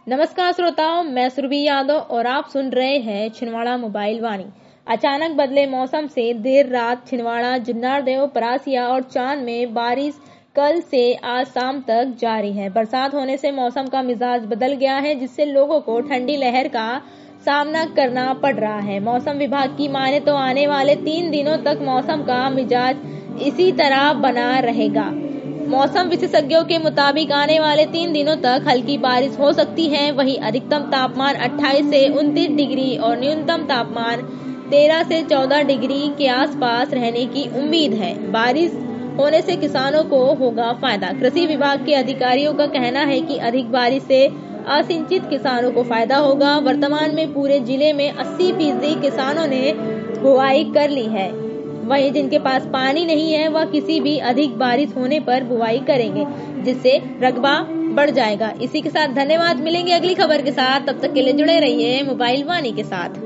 नमस्कार श्रोताओं, मैं सुरभि यादव और आप सुन रहे हैं छिंदवाड़ा मोबाइल वाणी। अचानक बदले मौसम से देर रात छिंदवाड़ा, जुन्नारदेव, परासिया और चांद में बारिश कल से आज शाम तक जारी है। बरसात होने से मौसम का मिजाज बदल गया है, जिससे लोगों को ठंडी लहर का सामना करना पड़ रहा है। मौसम विभाग की माने तो आने वाले 3 दिनों तक मौसम का मिजाज इसी तरह बना रहेगा। मौसम विशेषज्ञों के मुताबिक आने वाले 3 दिनों तक हल्की बारिश हो सकती है। वहीं अधिकतम तापमान 28 से 29 डिग्री और न्यूनतम तापमान 13 से 14 डिग्री के आसपास रहने की उम्मीद है। बारिश होने से किसानों को होगा फायदा। कृषि विभाग के अधिकारियों का कहना है कि अधिक बारिश से असिंचित किसानों को फायदा होगा। वर्तमान में पूरे जिले में 80% किसानों ने बुआई कर ली है। वहीं जिनके पास पानी नहीं है वह किसी भी अधिक बारिश होने पर बुआई करेंगे, जिससे रकबा बढ़ जाएगा। इसी के साथ धन्यवाद। मिलेंगे अगली खबर के साथ, तब तक के लिए जुड़े रहिए मोबाइल वाणी के साथ।